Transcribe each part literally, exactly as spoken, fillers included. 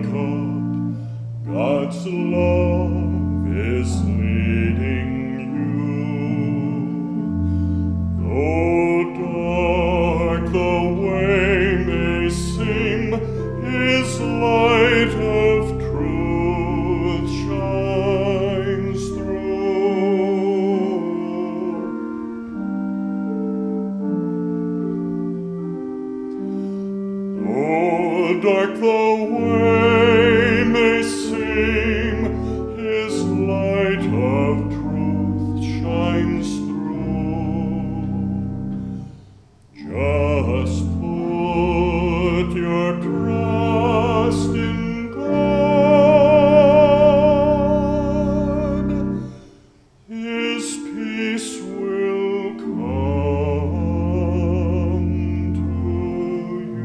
look up, God's love is leading you. Though dark the way may seem, His light of truth shines through. Though dark the way may seem, His light of truth shines through. Just put your trust in God. His peace will come to you.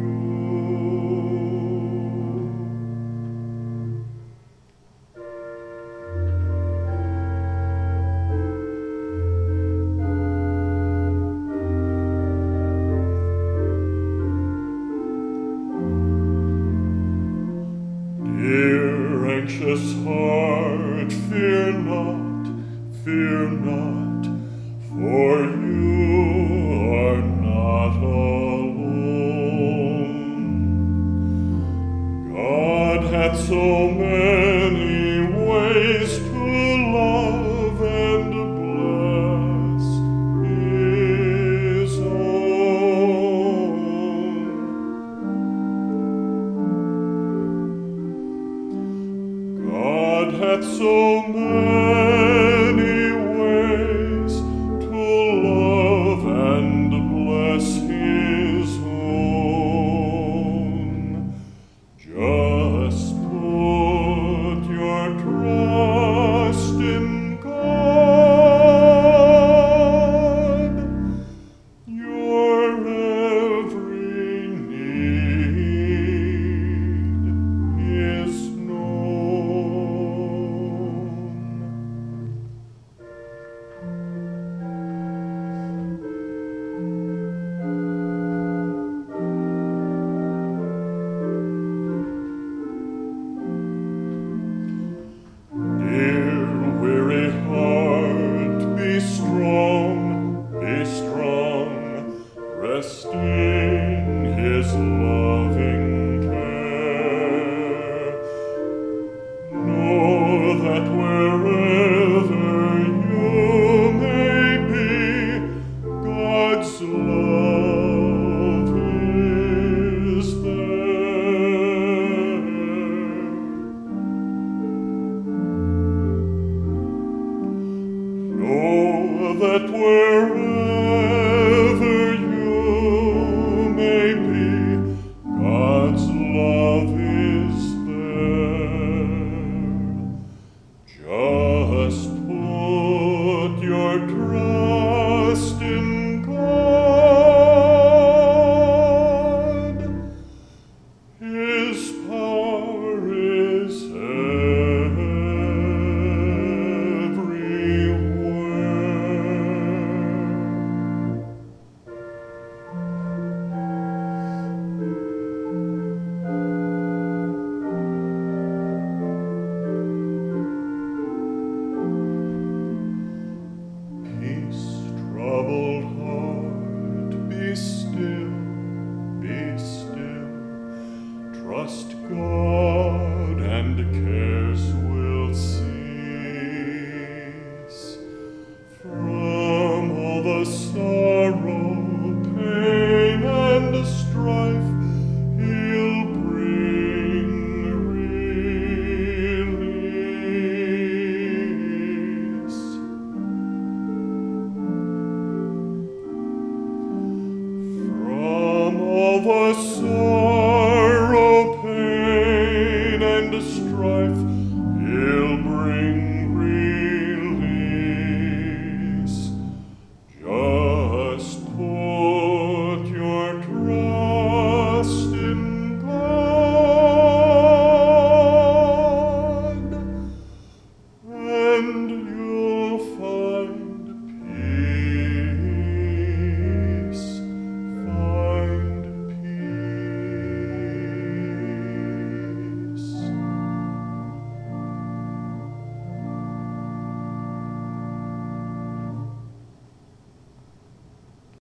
Dear anxious heart, fear not, fear not, for you are not alone. God hath so many ways to love and bless His own. God hath so many ways to love and bless His own. Just put your trust in God. Your every need is known. Dear weary heart, be strong, be strong, rest in His loving care. Know that wherever you may be, God's love is there. Know that wherever you may be, God's love is there. Just put your trust in God. His power is Peace, troubled heart, be still, be still. Trust God and cares will cease. From all the sorrow, pain, and strife, He'll bring release. From all the sorrow, pain, and strife,